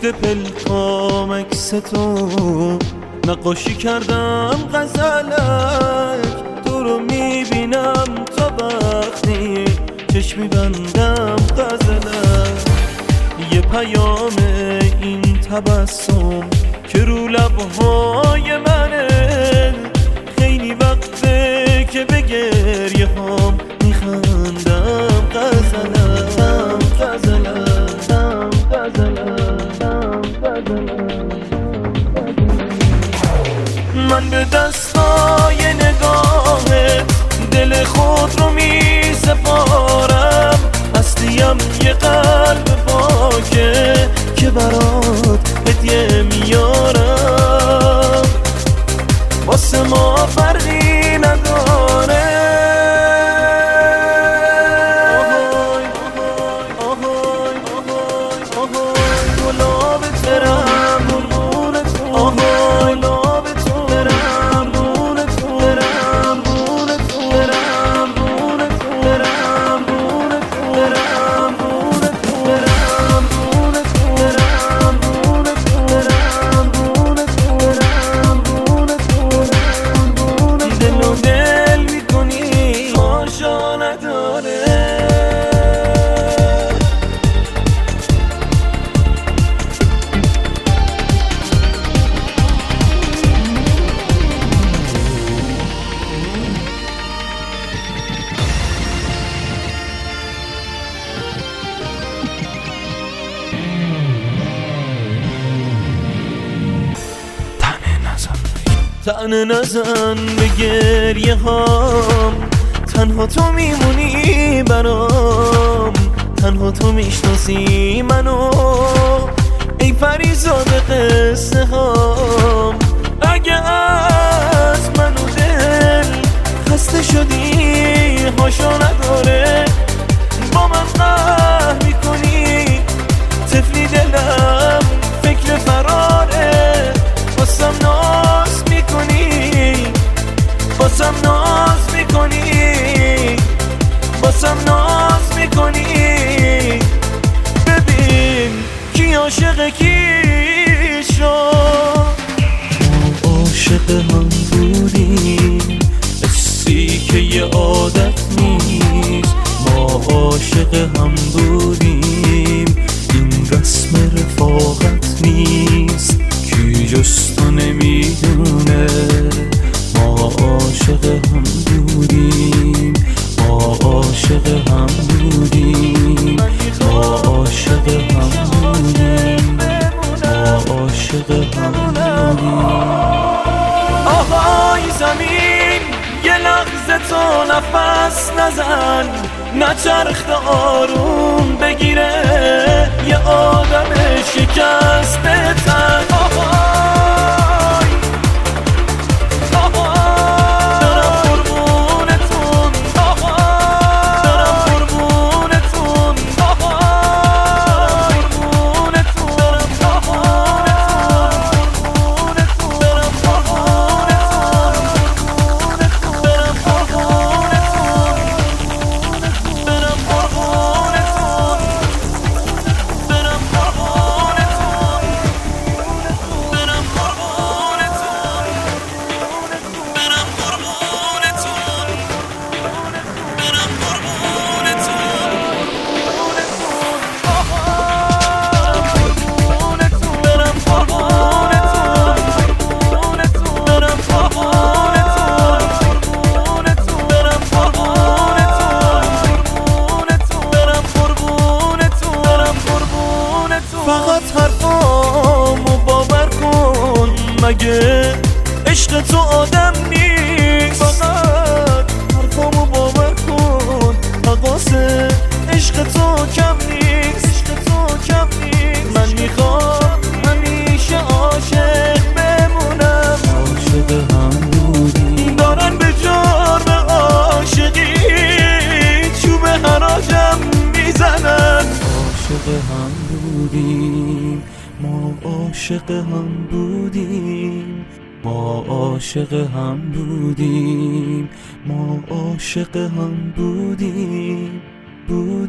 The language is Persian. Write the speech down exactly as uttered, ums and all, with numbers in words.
پشت پلکام عکس تو نقاشی کردم غزلک، تو رو میبینم تا وقتی چشمی بندم غزلک. یه پیام این تبسم که رو لبهای منه، خیلی وقته که به گریه هام میخندم غزلم غزلم غزلم غزلم. من به دستای نگاهت دل خود رو می سپارم، هستیم یه قلب پاکه که برات هدیه میارم، واسه ما فرقی نداره. آهای آهای آهای آهای گلاب ترم قربونت، آهای گلاب تو برم قربونت، برم قربونت، برم قربونت، برم قربونت، برم قربونت، برم قربونت، برم قربونت، برم قربونت، برم قربونت، برم قربونت. دل و دل میکنی آشا نداره. تنه نزن به گریه هام، تنها تو میمونی برام، تنها تو میشناسی منو ای فریزاد قصه هام. اگه از منو دل خسته شدی هاشا نداره، با من قهر میکنی طفلی دلم فکر فراره، واسم ناز میکنی واسم ناز میکنی واسم ناز میکنی. ببین کی عاشق کی شد، ما عاشق هم بودیم، حسی که یه عادت نیست، ما عاشق هم بودیم، این رسم رفاقت نیست، کی جز تو نمیدونه. ما عاشق هم بودیم، ما عاشق هم بودیم، ما عاشق هم بودیم، ما عاشق هم بودیم. آهای زمین یه لحظه تو نفس نزن، نچرخ تا آروم بگیره یه آدم شکسته تن. آهای آهای دارم قربونتون، آهای دارم قربونتون، آهای قربونتون، دارم قربونتون، دارم قربونتون، دارم قربونتون، برم قربونتون، برم قربونتون، برم قربونتون، برم قربونتون، برم قربونتون، قربونتون، برم قربونتون، برم قربونتون، برم قربونتون. فقط حرفامو باور کن، مگه عشق تو آدم نیست. فقط حرفامو باور کن، حواس عشق تو کم نیست، عشق تو کم نیست. من میخوام همیشه عاشق بمونم، عاشق هم بودیم، دارن به جرم عاشقی چوب حراجم میزنن. عاشق هم بودیم، ما عاشق هم بودیم، ما عاشق هم بودیم، ما عاشق هم بودیم بودیم.